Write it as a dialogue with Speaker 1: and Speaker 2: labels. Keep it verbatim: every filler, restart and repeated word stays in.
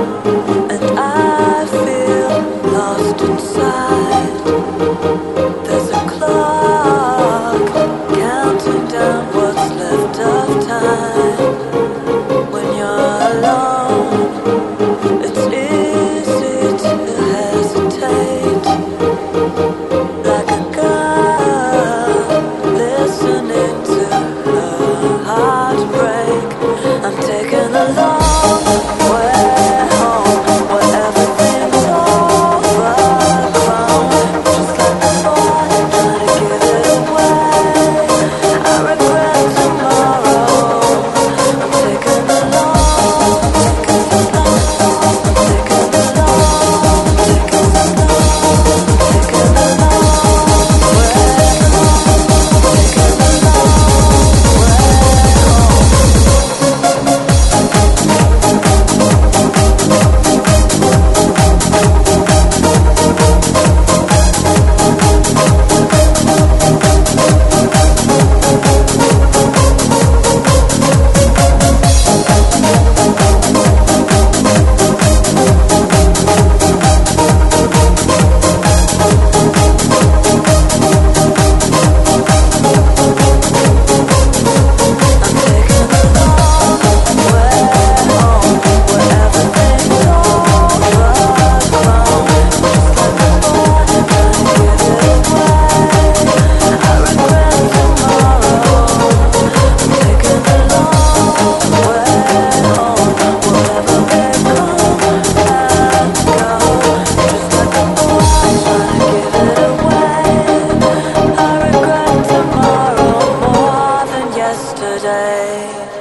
Speaker 1: and I feel lost inside. There's a clock counting down what's left of time. When you're alone, it's easy to hesitate, like a girl listening to her heartbreak. I'm taking a long way home, where everything's overgrown, just like before, trying to give it away. I regret tomorrow. I'm taking a long, taking a long, taking a long, taking a long, taking a long way home, taking a long way home. Tomorrow more than yesterday.